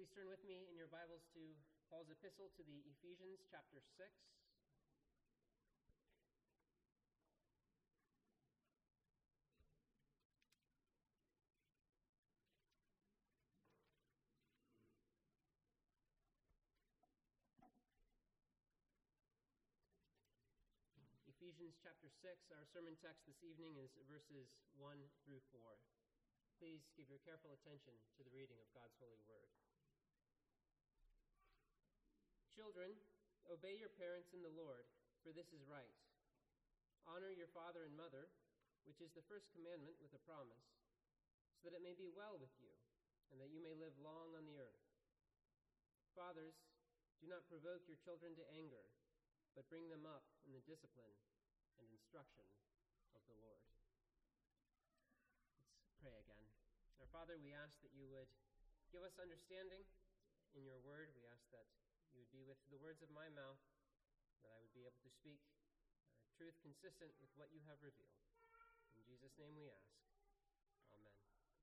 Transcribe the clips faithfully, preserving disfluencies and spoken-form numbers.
Please turn with me in your Bibles to Paul's epistle to the Ephesians, chapter six. Ephesians chapter six, our sermon text this evening is verses one through four. Please give your careful attention to the reading of God's holy word. Children, obey your parents in the Lord, for this is right. Honor your father and mother, which is the first commandment with a promise, so that it may be well with you, and that you may live long on the earth. Fathers, do not provoke your children to anger, but bring them up in the discipline and instruction of the Lord. Let's pray again. Our Father, we ask that you would give us understanding in your word. We ask that you would be with the words of my mouth, that I would be able to speak uh, truth consistent with what you have revealed. In Jesus' name we ask. Amen.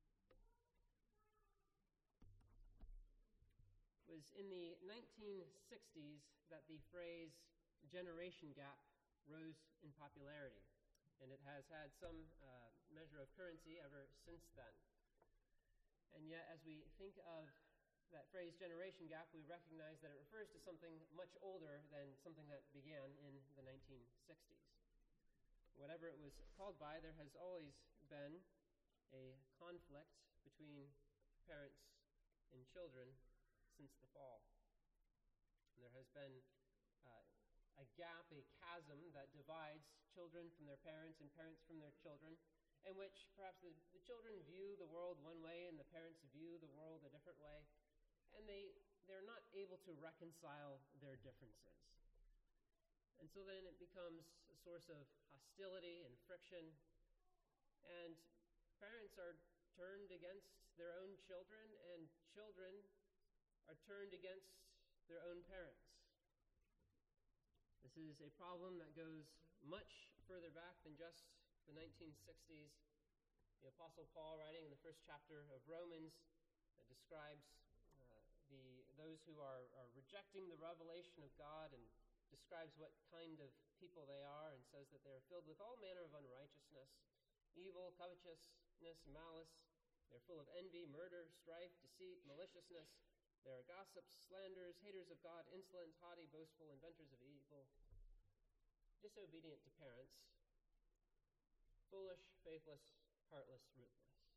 It was in the nineteen sixties that the phrase generation gap rose in popularity, and it has had some uh, measure of currency ever since then. And yet, as we think of that phrase generation gap, we recognize that it refers to something much older than something that began in the nineteen sixties. Whatever it was called by, there has always been a conflict between parents and children since the fall. There has been uh, a gap, a chasm that divides children from their parents and parents from their children, in which perhaps the, the children view the world one way and the parents view the world a different way, and they, they're not able to reconcile their differences. And so then it becomes a source of hostility and friction, and parents are turned against their own children, and children are turned against their own parents. This is a problem that goes much further back than just the nineteen sixties. The Apostle Paul, writing in the first chapter of Romans, uh, describes uh, the those who are, are rejecting the revelation of God, and describes what kind of people they are, and says that they are filled with all manner of unrighteousness, evil, covetousness, malice. They're full of envy, murder, strife, deceit, maliciousness. They are gossips, slanderers, haters of God, insolent, haughty, boastful, inventors of evil, disobedient to parents, foolish, faithless, heartless, ruthless.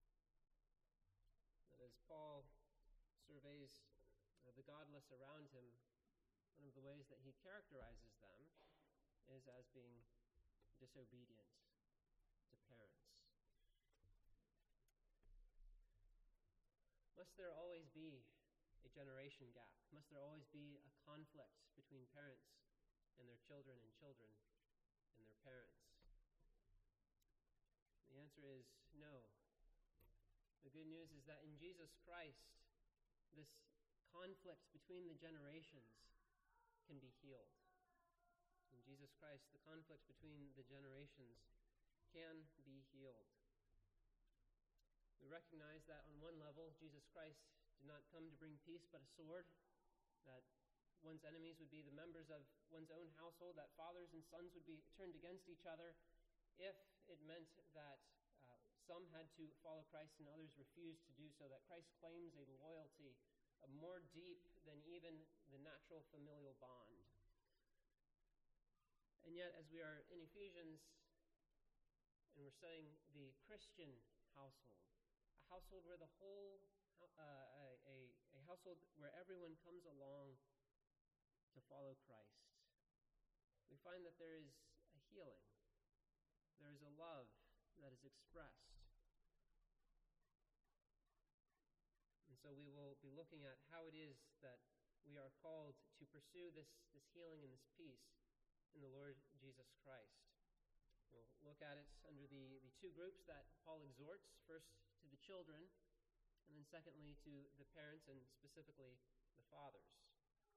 And as Paul surveys uh, the godless around him, one of the ways that he characterizes them is as being disobedient to parents. Must there always be a generation gap? Must there always be a conflict between parents and their children, and children and their parents? The answer is no. The good news is that in Jesus Christ, this conflict between the generations can be healed. In Jesus Christ, the conflict between the generations can be healed. We recognize that on one level, Jesus Christ did not come to bring peace but a sword, that one's enemies would be the members of one's own household, that fathers and sons would be turned against each other if it meant that uh, some had to follow Christ and others refused to do so, that Christ claims a loyalty uh, more deep than even the natural familial bond. And yet, as we are in Ephesians and we're studying the Christian household, a household where the whole Uh, a, a household where everyone comes along to follow Christ, we find that there is a healing. There is a love that is expressed. And so we will be looking at how it is that we are called to pursue this, this healing and this peace in the Lord Jesus Christ. We'll look at it under the, the two groups that Paul exhorts, first to the children, and then secondly, to the parents, and specifically the fathers.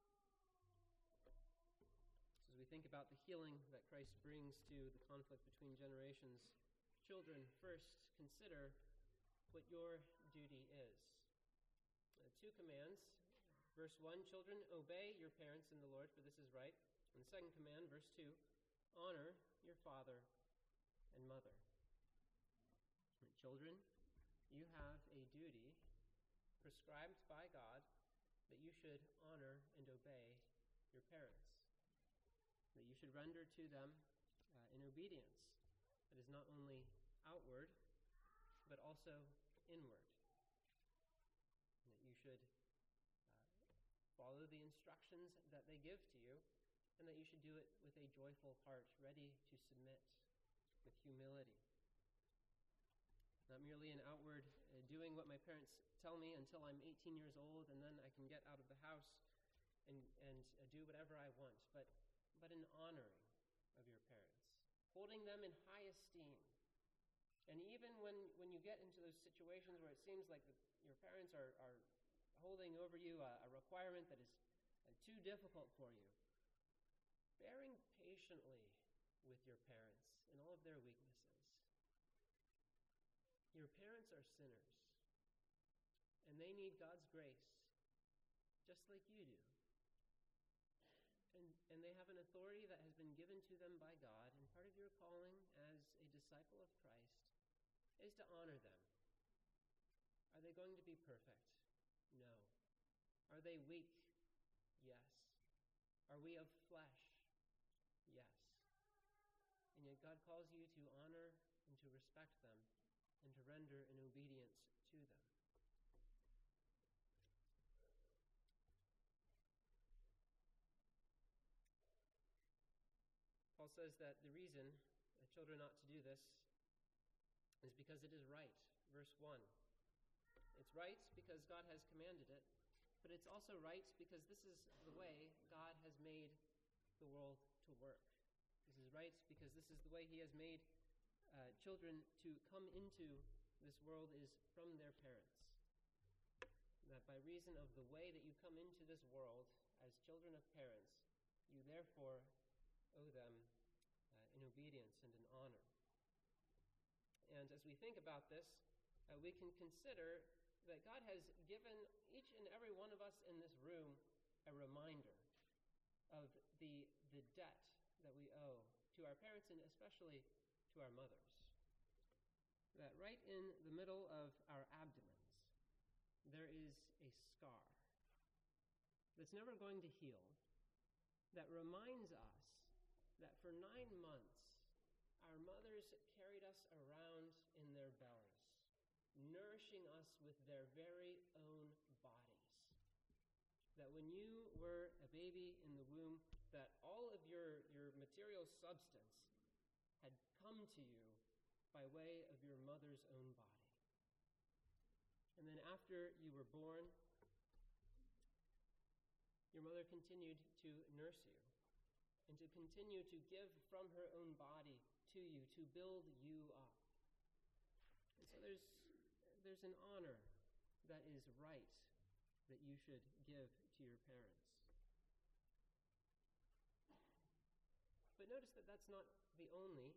So as we think about the healing that Christ brings to the conflict between generations, children, first consider what your duty is. two commands. Verse one, children, obey your parents in the Lord, for this is right. And the second command, verse two, honor your father and mother. And children, you have a duty prescribed by God that you should honor and obey your parents, that you should render to them uh, in obedience that is not only outward, but also inward. And that you should uh, follow the instructions that they give to you, and that you should do it with a joyful heart, ready to submit with humility. Not merely an outward uh, doing what my parents tell me until I'm eighteen years old, and then I can get out of the house and, and uh, do whatever I want, but, but an honoring of your parents, holding them in high esteem. And even when, when you get into those situations where it seems like the, your parents are, are holding over you a, a requirement that is uh, too difficult for you, bearing patiently with your parents in all of their weaknesses. Your parents are sinners, and they need God's grace, just like you do. And, and they have an authority that has been given to them by God, and part of your calling as a disciple of Christ is to honor them. Are they going to be perfect? No. Are they weak? Yes. Are we of flesh? Yes. And yet God calls you to honor and to respect them and to render in obedience to them. Paul says that the reason that children ought to do this is because it is right. Verse one. It's right because God has commanded it, but it's also right because this is the way God has made the world to work. This is right because this is the way he has made uh, children to come into this world is from their parents. And that by reason of the way that you come into this world as children of parents, you therefore owe them uh, in obedience and in honor. And as we think about this, uh, we can consider that God has given each and every one of us in this room a reminder of the, the debt that we owe to our parents and especially to our mothers. That right in the middle of our abdomens, there is a scar that's never going to heal, that reminds us that for nine months, our mothers carried us around in their bellies, nourishing us with their very own bodies. That when you were a baby in the womb, that all of your, your material substance had come to you by way of your mother's own body. And then after you were born, your mother continued to nurse you and to continue to give from her own body to you, to build you up. And so there's, there's an honor that is right that you should give to your parents. But notice that that's not the only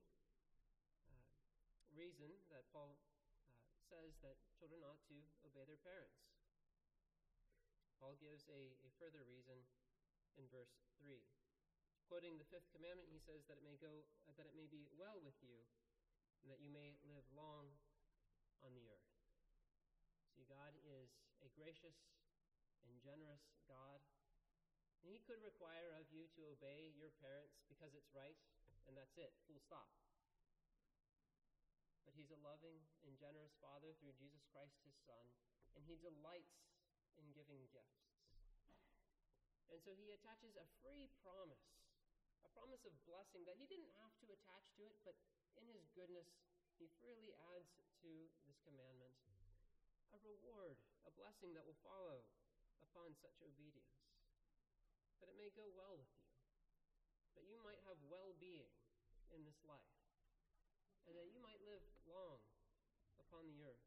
reason that Paul uh, says that children ought to obey their parents. Paul gives a, a further reason in verse three. Quoting the fifth commandment, he says that it may go, uh, that it may be well with you, and that you may live long on the earth. See, God is a gracious and generous God, and he could require of you to obey your parents because it's right, and that's it, full stop. But he's a loving and generous Father through Jesus Christ, his Son, and he delights in giving gifts. And so he attaches a free promise, a promise of blessing that he didn't have to attach to it, but in his goodness, he freely adds to this commandment a reward, a blessing that will follow upon such obedience. That it may go well with you, that you might have well-being in this life, and that you might live long upon the earth.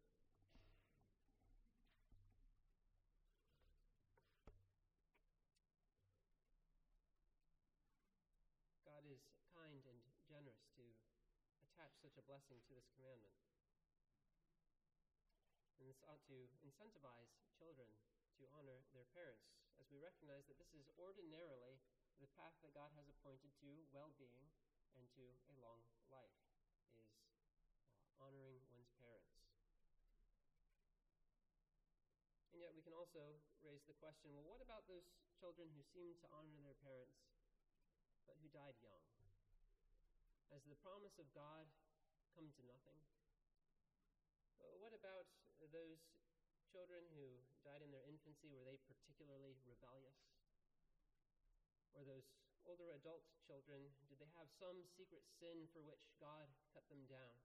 God is kind and generous to attach such a blessing to this commandment. And this ought to incentivize children to honor their parents, as we recognize that this is ordinarily the path that God has appointed to well-being and to a long life, is uh, honoring one's parents. And yet we can also raise the question, well, what about those children who seem to honor their parents, but who died young? Has the promise of God come to nothing? Well, what about those children who died in their infancy? Were they particularly rebellious? Or those older adult children, did they have some secret sin for which God cut them down?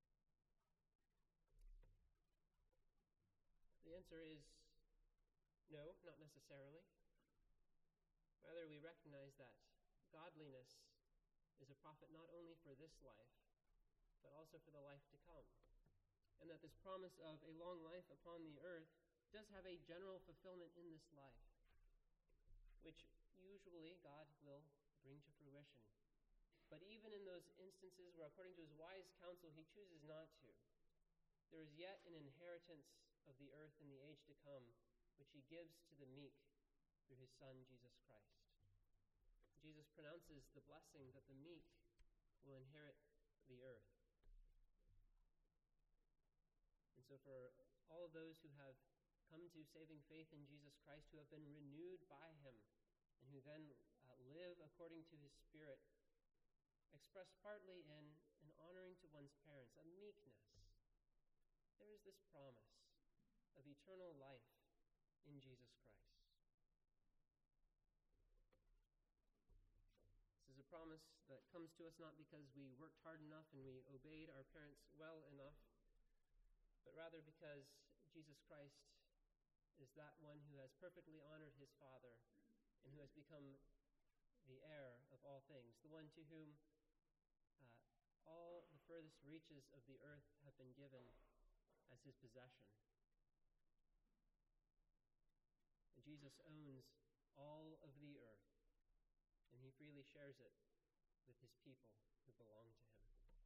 The answer is no, not necessarily. Rather, we recognize that godliness is a profit not only for this life, but also for the life to come. And that this promise of a long life upon the earth does have a general fulfillment in this life, which usually God will bring to fruition. But even in those instances where, according to his wise counsel, he chooses not to, there is yet an inheritance of the earth in the age to come, which he gives to the meek through his Son, Jesus Christ. Jesus pronounces the blessing that the meek will inherit the earth. And so for all of those who have come to saving faith in Jesus Christ, who have been renewed by him, and who then uh, live according to his Spirit, expressed partly in an honoring to one's parents, a meekness, there is this promise of eternal life in Jesus Christ. This is a promise that comes to us not because we worked hard enough and we obeyed our parents well enough, but rather because Jesus Christ is that one who has perfectly honored his Father and who has become the heir of all things, the one to whom uh, all the furthest reaches of the earth have been given as his possession. And Jesus owns all of the earth, and he freely shares it with his people who belong to him.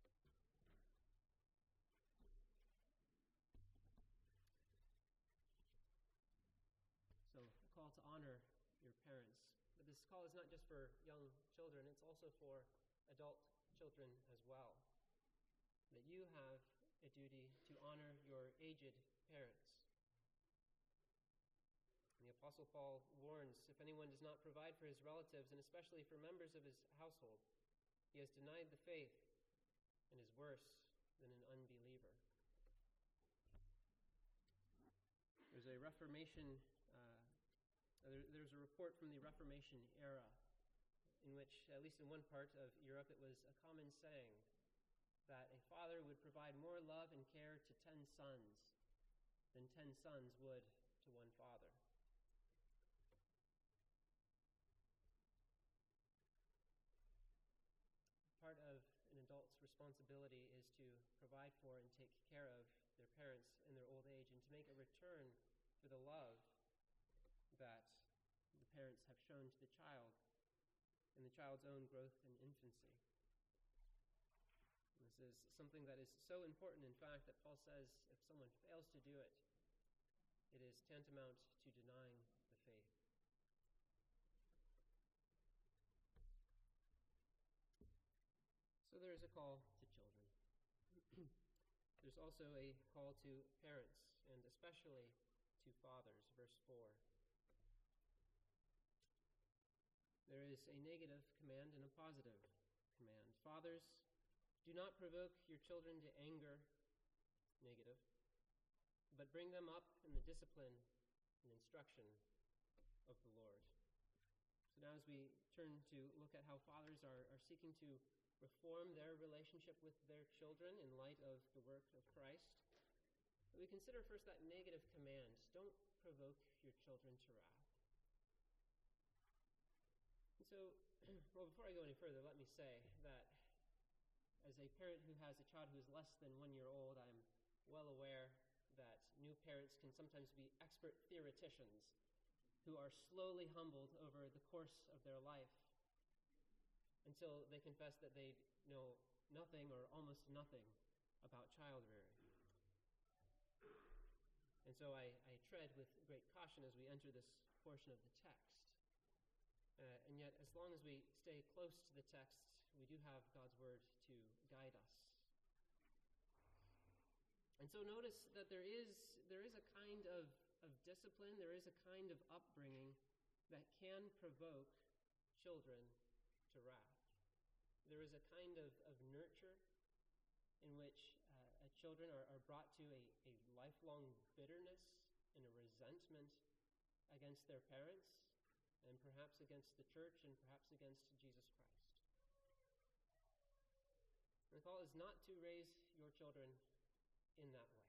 So, a call to honor your parents. But this call is not just for young children, it's also for adult children as well. That you have a duty to honor your aged parents. The Apostle Paul warns, if anyone does not provide for his relatives, and especially for members of his household, he has denied the faith and is worse than an unbeliever. There's a Reformation, uh, there, there's a report from the Reformation era in which, at least in one part of Europe, it was a common saying that a father would provide more love and care to ten sons than ten sons would to one father. Part of an adult's responsibility is to provide for and take care of their parents in their old age and to make a return for the love that the parents have shown to the child in the child's own growth and infancy. And this is something that is so important, in fact, that Paul says if someone fails to do it, it is tantamount to denying the faith. So there is a call to children. There's also a call to parents, and especially to fathers, verse four. There is a negative command and a positive command. Fathers, do not provoke your children to anger, negative, but bring them up in the discipline and instruction of the Lord. So now as we turn to look at how fathers are, are seeking to reform their relationship with their children in light of the work of Christ, we consider first that negative command, don't provoke your children to wrath. And so, well, before I go any further, let me say that as a parent who has a child who is less than one year old, I'm well aware that new parents can sometimes be expert theoreticians who are slowly humbled over the course of their life until they confess that they know nothing or almost nothing about child rearing. And And so I, I tread with great caution as we enter this portion of the text. Uh, and yet, as long as we stay close to the text, we do have God's word to guide us. And so notice that there is there is a kind of, of discipline, there is a kind of upbringing that can provoke children to wrath. There is a kind of, of nurture in which uh, children are, are brought to a, a lifelong bitterness and a resentment against their parents, and perhaps against the church, and perhaps against Jesus Christ. The call is not to raise your children in that way.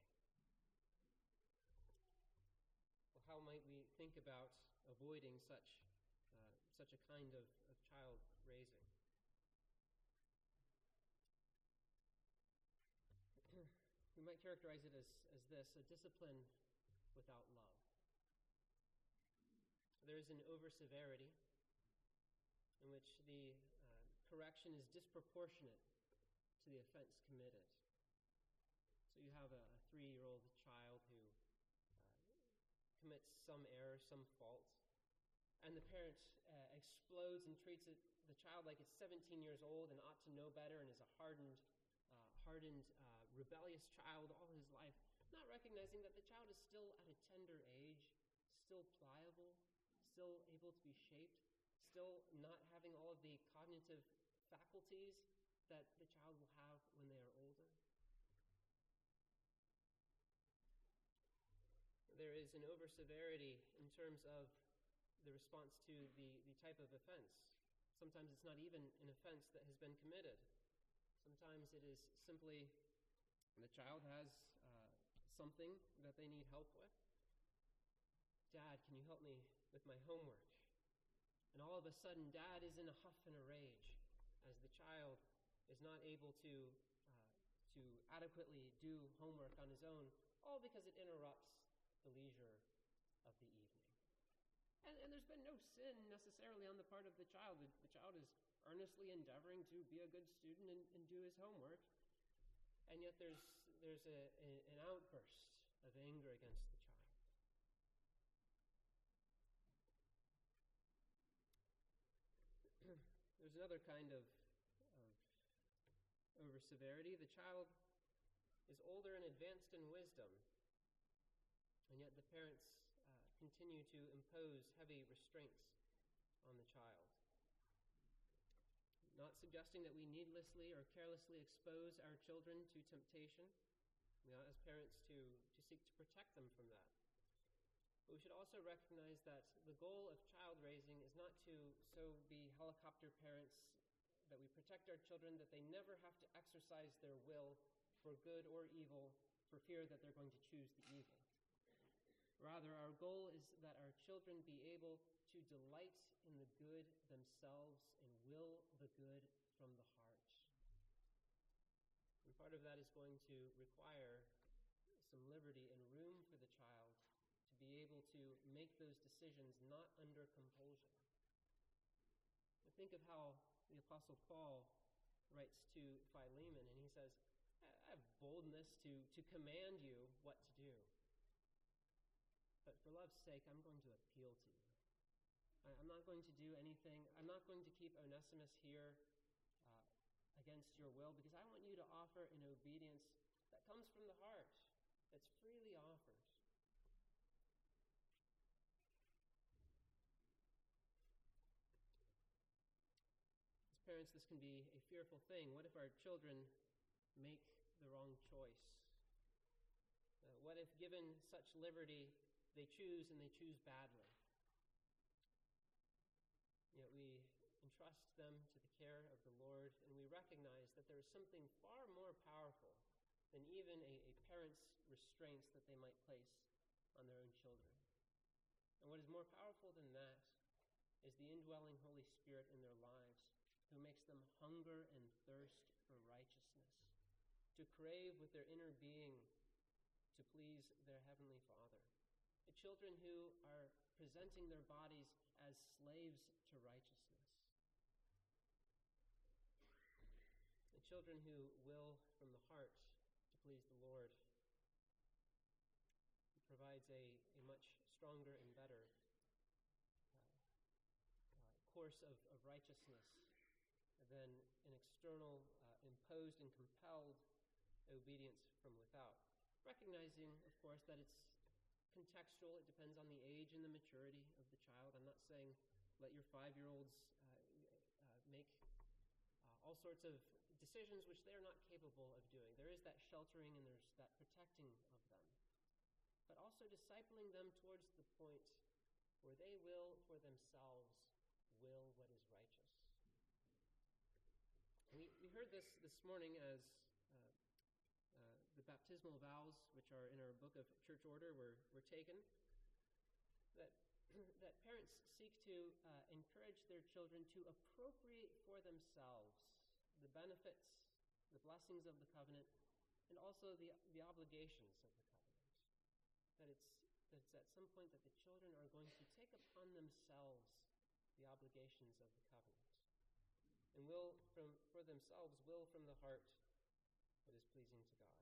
Well, how might we think about avoiding such uh, such a kind of, of child raising? We might characterize it as, as this, a discipline without love. There is an over-severity in which the uh, correction is disproportionate to the offense committed. So you have a, a three-year-old child who uh, commits some error, some fault, and the parent uh, explodes and treats it, the child like it's seventeen years old and ought to know better and is a hardened, uh, hardened, uh, rebellious child all his life, not recognizing that the child is still at a tender age, still pliable, still able to be shaped, still not having all of the cognitive faculties that the child will have when they are older. There is an over-severity in terms of the response to the, the type of offense. Sometimes it's not even an offense that has been committed. Sometimes it is simply the child has uh, something that they need help with. Dad, can you help me with my homework? And all of a sudden, Dad is in a huff and a rage as the child is not able to, uh, to adequately do homework on his own, all because it interrupts the leisure of the evening. And, and there's been no sin necessarily on the part of the child. The, the child is earnestly endeavoring to be a good student and, and do his homework, and yet there's, there's a, a, an outburst of anger against the child. There's another kind of, of over-severity. The child is older and advanced in wisdom, and yet the parents uh, continue to impose heavy restraints on the child. Not suggesting that we needlessly or carelessly expose our children to temptation. We ought as parents to, to seek to protect them from that. But we should also recognize that the goal of child raising is not to so be helicopter parents, that we protect our children, that they never have to exercise their will for good or evil for fear that they're going to choose the evil. Rather, our goal is that our children be able to delight in the good themselves and will the good from the heart. And part of that is going to require some liberty and room for the child to be able to make those decisions not under compulsion. I think of how the Apostle Paul writes to Philemon, and he says, I have boldness to, to command you what to do. But for love's sake, I'm going to appeal to you. I, I'm not going to do anything. I'm not going to keep Onesimus here uh, against your will, because I want you to offer an obedience that comes from the heart, that's freely offered. As parents, this can be a fearful thing. What if our children make the wrong choice? Uh, what if, given such liberty, they choose and they choose badly? Yet we entrust them to the care of the Lord, and we recognize that there is something far more powerful than even a, a parent's restraints that they might place on their own children. And what is more powerful than that is the indwelling Holy Spirit in their lives, who makes them hunger and thirst for righteousness, to crave with their inner being to please their Heavenly Father. The children who are presenting their bodies as slaves to righteousness. The children who will from the heart to please the Lord. He provides provides a, a much stronger and better course of, of righteousness than an external, uh, imposed and compelled obedience from without. Recognizing, of course, that it's contextual. It depends on the age and the maturity of the child. I'm not saying let your five-year-olds uh, uh, make uh, all sorts of decisions which they are not capable of doing. There is that sheltering and there's that protecting of them. But also discipling them towards the point where they will, for themselves, will what is righteous. And we, we heard this this morning as uh, uh, the baptismal vows, which are in our book of church order, were, were taken, that, that parents seek to uh, encourage their children to appropriate for themselves the benefits, the blessings of the covenant, and also the, the obligations of the covenant. That it's, that it's at some point that the children are going to take upon themselves the obligations of the covenant, and will from for themselves will from the heart what is pleasing to God.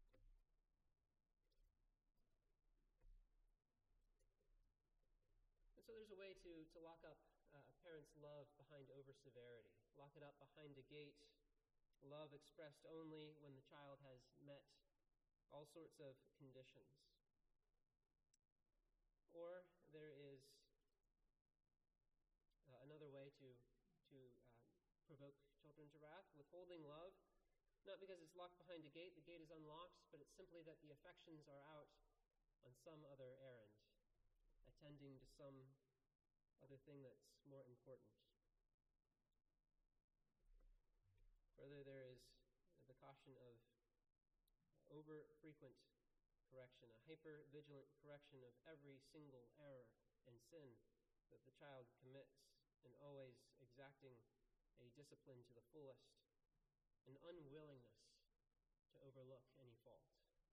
And so there's a way to, to lock up uh, a parent's love behind over-severity, lock it up behind a gate, love expressed only when the child has met all sorts of conditions. Or there is Uh, another way to to um, provoke children to wrath, withholding love, not because it's locked behind a gate, the gate is unlocked, but it's simply that the affections are out on some other errand, attending to some other thing that's more important. Further, there is the caution of over-frequent correction, a hyper-vigilant correction of every single error and sin that the child commits, and always exacting a discipline to the fullest, an unwillingness to overlook any fault.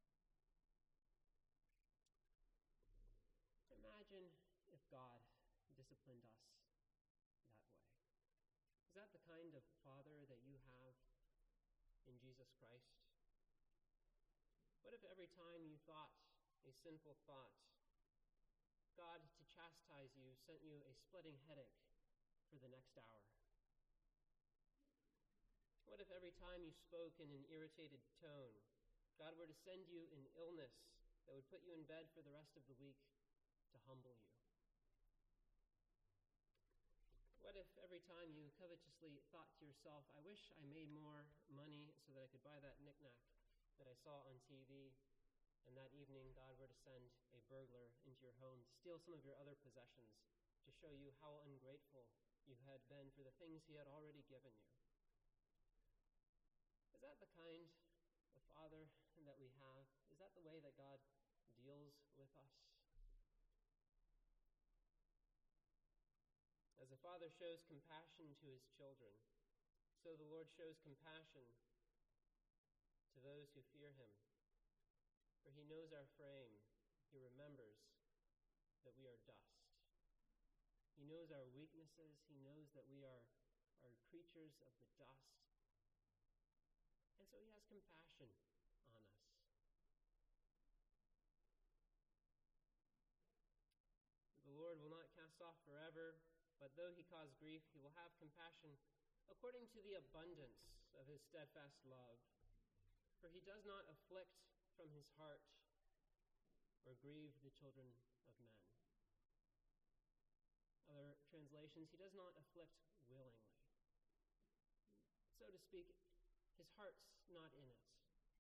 Imagine if God disciplined us that way. Is that the kind of father that you have in Jesus Christ? What if every time you thought a sinful thought, God, to chastise you, sent you a splitting headache for the next hour? What if every time you spoke in an irritated tone, God were to send you an illness that would put you in bed for the rest of the week to humble you? What if every time you covetously thought to yourself, I wish I made more money so that I could buy that knickknack that I saw on T V, and that evening God were to send a burglar into your home to steal some of your other possessions to show you how ungrateful you had been for the things he had already given you? Is that the kind of father that we have? Is that the way that God deals with us? As a father shows compassion to his children, so the Lord shows compassion to those who fear him. For he knows our frame. He remembers that we are dust. He knows our weaknesses. He knows that we are, are creatures of the dust. And so he has compassion on us. The Lord will not cast off forever, but though he cause grief, he will have compassion according to the abundance of his steadfast love. For he does not afflict from his heart or grieve the children of men. Other translations, he does not afflict willingly. So to speak, his heart's not in it.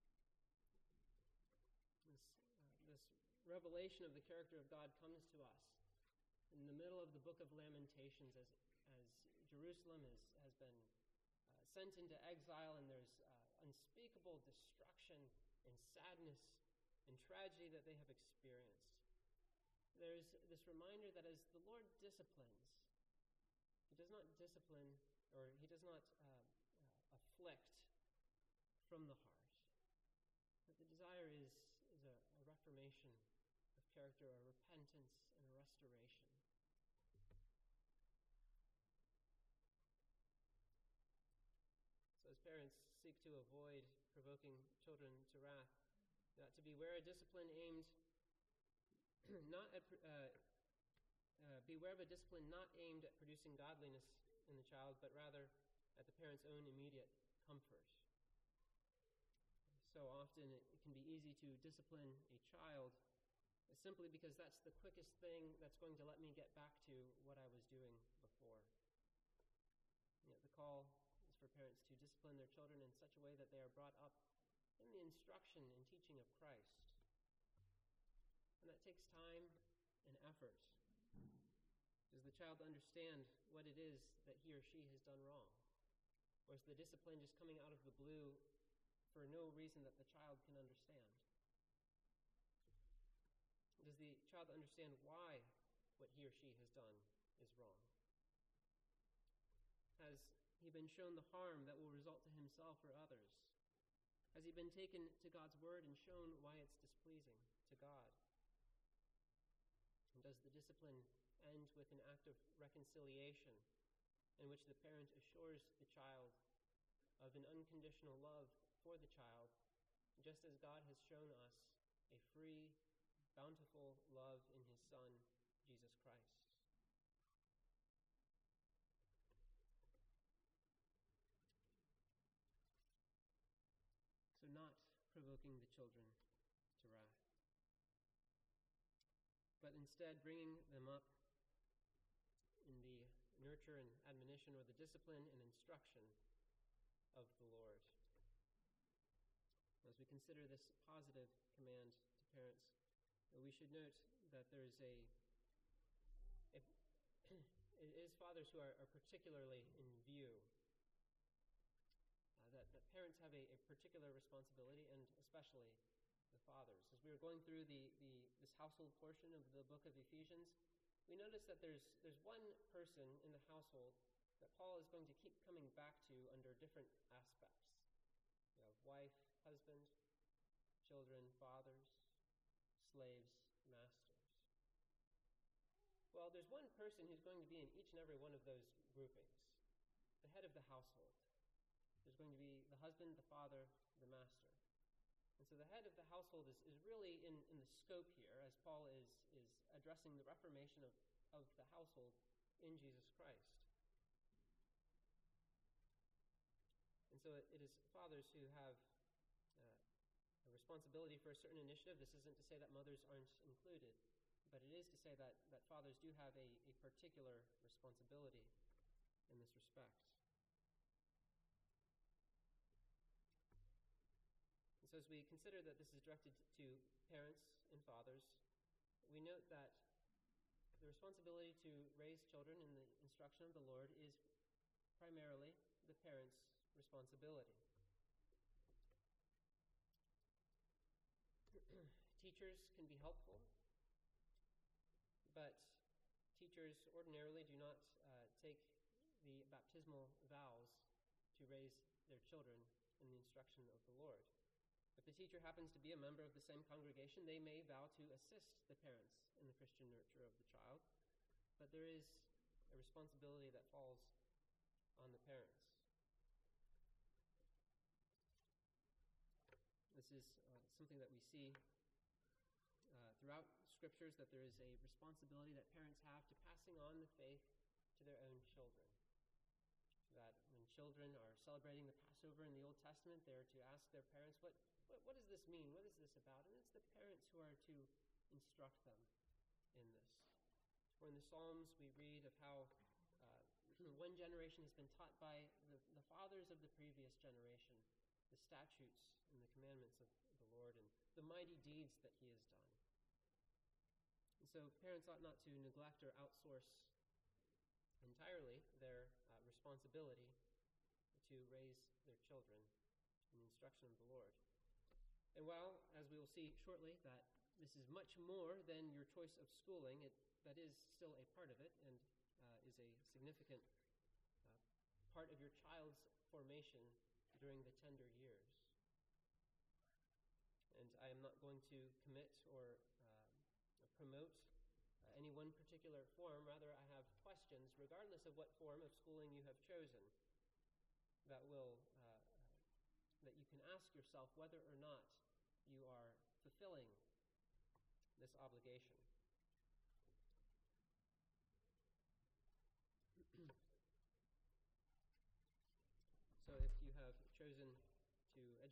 This, uh, this revelation of the character of God comes to us in the middle of the book of Lamentations as, as Jerusalem is, has been uh, sent into exile, and there's uh, unspeakable destruction and sadness and tragedy that they have experienced. There's this reminder that as the Lord disciplines, he does not discipline, or he does not uh, uh, afflict from the heart. But the desire is, is a, a reformation of character, a repentance and a restoration. So as parents seek to avoid provoking children to wrath, not to beware a discipline aimed at, uh, uh, beware of a discipline not aimed at producing godliness in the child, but rather at the parent's own immediate comfort. So often it, it can be easy to discipline a child simply because that's the quickest thing that's going to let me get back to what I was doing before. Yet the call is for parents to discipline their children in such a way that they are brought up in the instruction and teaching of Christ. And that takes time and effort. Does the child understand what it is that he or she has done wrong? Or is the discipline just coming out of the blue for no reason that the child can understand? Does the child understand why what he or she has done is wrong? Has he been shown the harm that will result to himself or others? Has he been taken to God's word and shown why it's displeasing to God? And does the discipline end with an act of reconciliation in which the parent assures the child of an unconditional love for the child, just as God has shown us a free, bountiful love in his Son, Jesus Christ? So not provoking the children to wrath, but instead bringing them up in the nurture and admonition, or the discipline and instruction of the Lord. As we consider this positive command to parents, we should note that there is a, a it is fathers who are, are particularly in view, uh, that, that parents have a, a particular responsibility, and especially the fathers. As we were going through the, the this household portion of the book of Ephesians, we notice that there's there's one person in the household that Paul is going to keep coming back to under different aspects. You have wife, husband, children, fathers, slaves, masters. Well, there's one person who's going to be in each and every one of those groupings, the head of the household. There's going to be the husband, the father, the master. And so the head of the household is, is really in, in the scope here, as Paul is, is addressing the reformation of, of the household in Jesus Christ. And so it, it is fathers who have uh, a responsibility for a certain initiative. This isn't to say that mothers aren't included, but it is to say that, that fathers do have a, a particular responsibility in this respect. And so as we consider that this is directed to parents and fathers, we note that the responsibility to raise children in the instruction of the Lord is primarily the parents' responsibility. Teachers can be helpful, but teachers ordinarily do not uh, take the baptismal vows to raise their children in the instruction of the Lord. If the teacher happens to be a member of the same congregation, they may vow to assist the parents in the Christian nurture of the child, but there is a responsibility that falls on the parents. This is uh, something that we see uh, throughout scriptures, that there is a responsibility that parents have to passing on the faith to their own children. That when children are celebrating the Passover in the Old Testament, they're to ask their parents, what, what, what does this mean? What is this about? And it's the parents who are to instruct them in this. For in the Psalms, we read of how uh, one generation has been taught by the, the fathers of the previous generation the statutes and the commandments of the Lord and the mighty deeds that he has done. And so parents ought not to neglect or outsource entirely their uh, responsibility to raise their children in the instruction of the Lord. And while, as we will see shortly, that this is much more than your choice of schooling, it, that is still a part of it and uh, is a significant uh, part of your child's formation during the tender years. And I am not going to commit or uh, promote uh, any one particular form. Rather, I have questions, regardless of what form of schooling you have chosen, that will uh, that you can ask yourself whether or not you are fulfilling this obligation.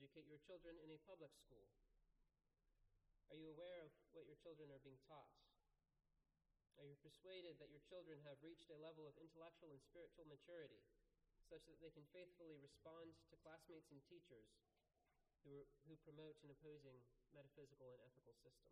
educate your children in a public school? Are you aware of what your children are being taught? Are you persuaded that your children have reached a level of intellectual and spiritual maturity such that they can faithfully respond to classmates and teachers who, who promote an opposing metaphysical and ethical system?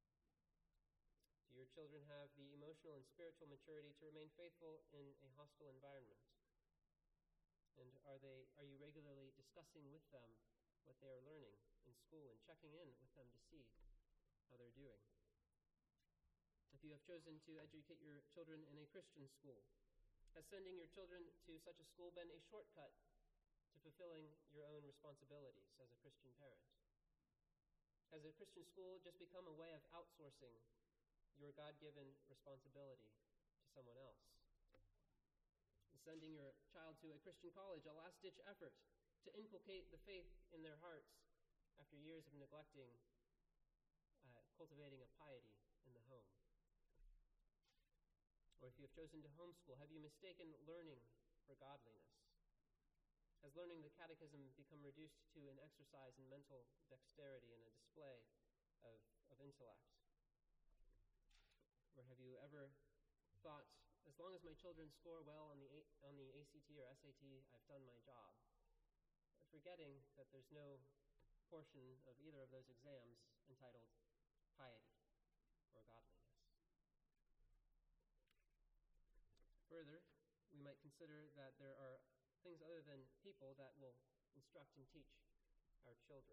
Do your children have the emotional and spiritual maturity to remain faithful in a hostile environment? And are they are you regularly discussing with them what they are learning in school and checking in with them to see how they're doing? If you have chosen to educate your children in a Christian school, has sending your children to such a school been a shortcut to fulfilling your own responsibilities as a Christian parent? Has a Christian school just become a way of outsourcing your God-given responsibility to someone else? Is sending your child to a Christian college a last-ditch effort to inculcate the faith in their hearts after years of neglecting uh, cultivating a piety in the home? Or if you have chosen to homeschool, have you mistaken learning for godliness? Has learning the catechism become reduced to an exercise in mental dexterity and a display of, of intellect? Or have you ever thought, as long as my children score well on the, A- on the A C T or S A T, I've done my job, forgetting that there's no portion of either of those exams entitled piety or godliness? Further, we might consider that there are things other than people that will instruct and teach our children.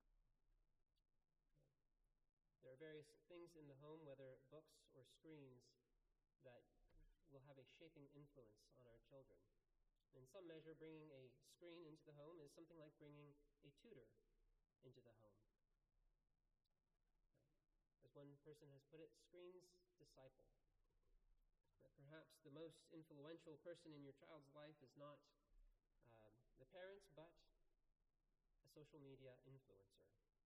There are various things in the home, whether books or screens, that will have a shaping influence on our children. In some measure, bringing a screen into the home is something like bringing a tutor into the home. As one person has put it, screens disciple. That perhaps the most influential person in your child's life is not um, the parents, but a social media influencer.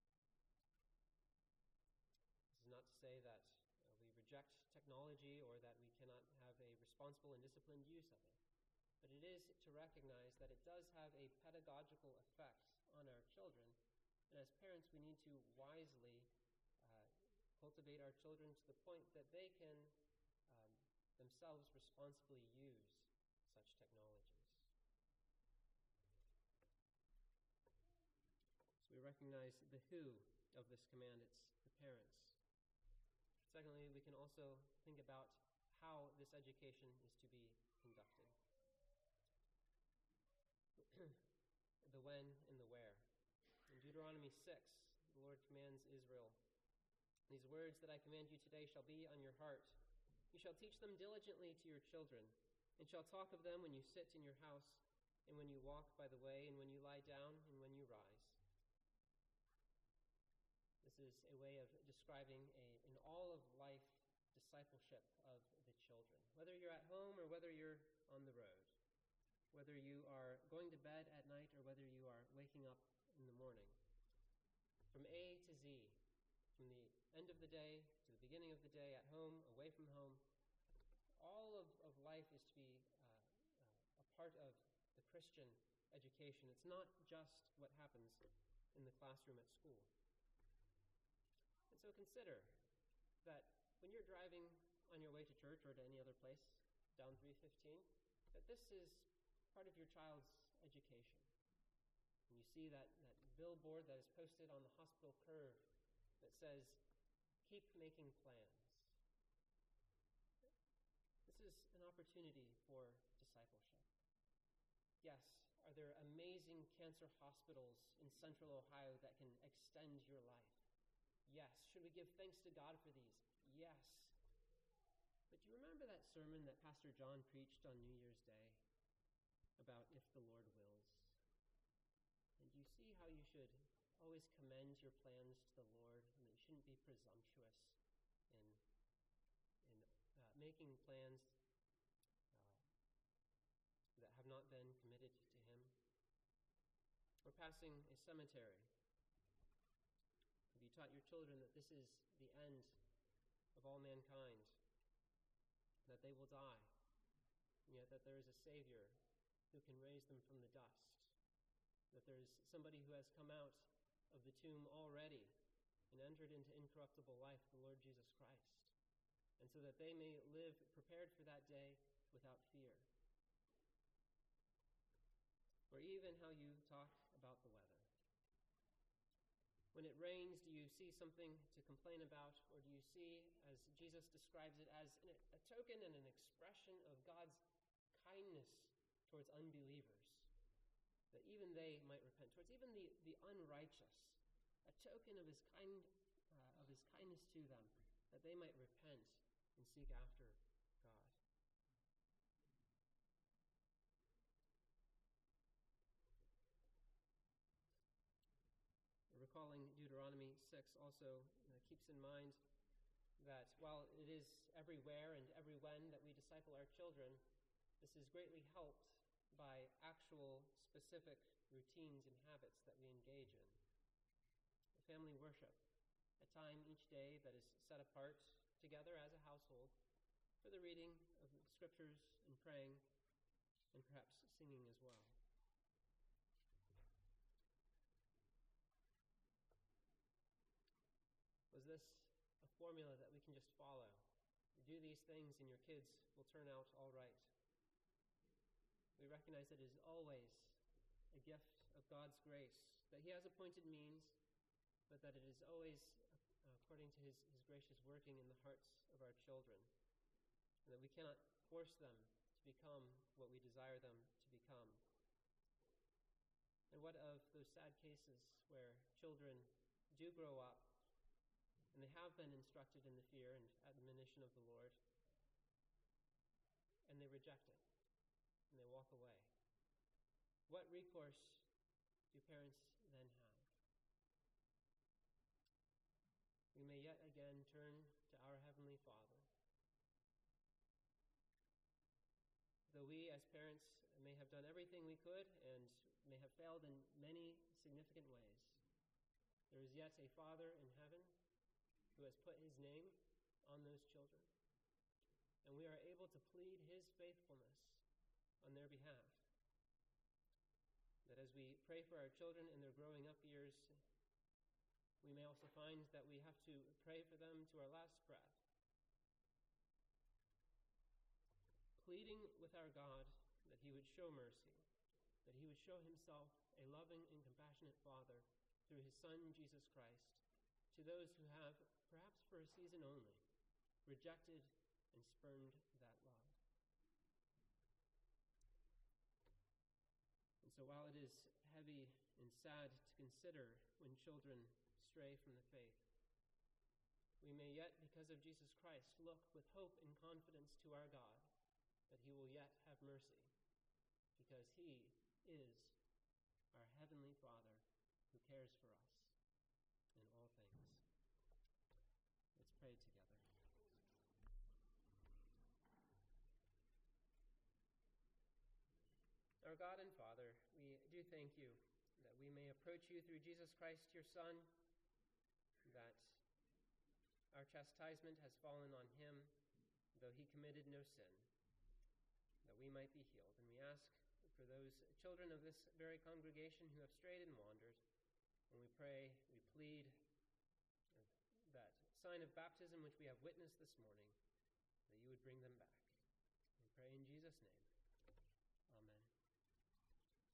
This is not to say that uh, we reject technology or that we cannot have a responsible and disciplined use of it. But it is to recognize that it does have a pedagogical effect on our children. And as parents, we need to wisely uh, cultivate our children to the point that they can um, themselves responsibly use such technologies. So we recognize the who of this command. It's the parents. Secondly, we can also think about how this education is to be conducted. The when and the where. In Deuteronomy six, the Lord commands Israel, "These words that I command you today shall be on your heart. You shall teach them diligently to your children, and shall talk of them when you sit in your house, and when you walk by the way, and when you lie down, and when you rise." This is a way of describing a, an all-of-life discipleship of the children. Whether you're at home or whether you're on the road, whether you are going to bed at night or whether you are waking up in the morning. From A to Z, from the end of the day to the beginning of the day, at home, away from home, all of, of life is to be uh, uh, a part of the Christian education. It's not just what happens in the classroom at school. And so consider that when you're driving on your way to church or to any other place down three fifteen, that this is part of your child's education. And you see that, that billboard that is posted on the hospital curb that says, "Keep making plans." This is an opportunity for discipleship. Yes, are there amazing cancer hospitals in central Ohio that can extend your life? Yes. Should we give thanks to God for these? Yes. But do you remember that sermon that Pastor John preached on New Year's Day about if the Lord wills? And do you see how you should always commend your plans to the Lord, and that you shouldn't be presumptuous in, in uh, making plans uh, that have not been committed to Him? Or passing a cemetery. Have you taught your children that this is the end of all mankind, that they will die, and yet that there is a Savior who can raise them from the dust, that there's somebody who has come out of the tomb already and entered into incorruptible life, the Lord Jesus Christ, and so that they may live prepared for that day without fear. Or even how you talk about the weather. When it rains, do you see something to complain about, or do you see, as Jesus describes it, as a token and an expression of God's kindness towards unbelievers, that even they might repent, towards even the, the unrighteous, a token of his kind uh, of his kindness to them, that they might repent and seek after God. Recalling Deuteronomy six also uh, keeps in mind that while it is everywhere and every when that we disciple our children, this is greatly helped by actual specific routines and habits that we engage in. Family worship, a time each day that is set apart together as a household for the reading of the scriptures and praying, and perhaps singing as well. Was this a formula that we can just follow? You do these things and your kids will turn out all right. We recognize that it is always a gift of God's grace, that he has appointed means, but that it is always uh, according to his, his gracious working in the hearts of our children, and that we cannot force them to become what we desire them to become. And what of those sad cases where children do grow up and they have been instructed in the fear and admonition of the Lord, and they reject it, and they walk away? What recourse do parents then have? We may yet again turn to our Heavenly Father. Though we as parents may have done everything we could and may have failed in many significant ways, there is yet a Father in heaven who has put his name on those children, and we are able to plead his faithfulness on their behalf. That as we pray for our children in their growing up years, we may also find that we have to pray for them to our last breath, pleading with our God that he would show mercy, that he would show himself a loving and compassionate Father through his Son, Jesus Christ, to those who have, perhaps for a season only, rejected and spurned that love. And so while it is heavy and sad to consider when children stray from the faith, we may yet, because of Jesus Christ, look with hope and confidence to our God that he will yet have mercy, because he is our Heavenly Father who cares for us in all things. Let's pray together. Our God and Father, we do thank you that we may approach you through Jesus Christ, your Son, that our chastisement has fallen on him, though he committed no sin, that we might be healed. And we ask for those children of this very congregation who have strayed and wandered, and we pray, we plead that sign of baptism which we have witnessed this morning, that you would bring them back. We pray in Jesus' name.